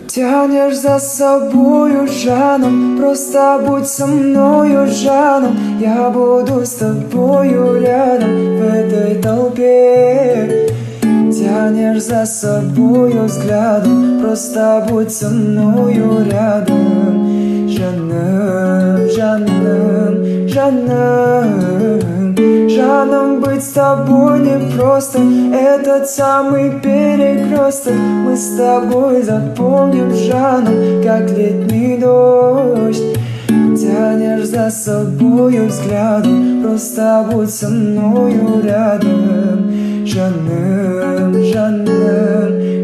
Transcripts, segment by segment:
Тянешь за собою, Жаном, просто будь со мною, Жаном. Я буду с тобою рядом в этой толпе. Тянешь за собою взглядом, просто будь со мною рядом. Жаным, Жаным, Жаным. Жаном быть с тобой непросто, этот самый перекресток. Мы с тобой запомним, Жаном, как летний дождь. Тянешь за собою взглядом, просто будь со мною рядом. Жаным, Жаным,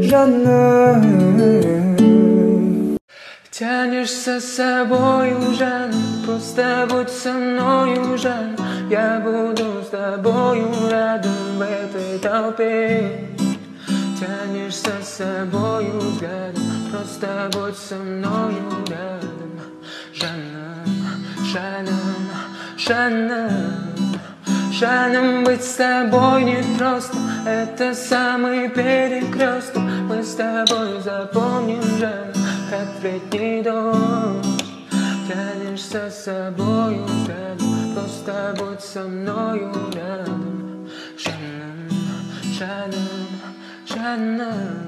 Жаным. Тянешь за собою, Жаном, просто будь со мною, Жаном. Я буду с тобою рядом в этой толпе. Тянешь за собою взглядом, просто будь со мною рядом. Жаном, Жаном, Жаном. Жаном быть с тобой непросто, это самый перекресток. Мы с тобой запомним, Жаном, как летний дождь. Тянешь за собою взглядом, просто будь со мною рядом. Жаном, Жаном, Жаном.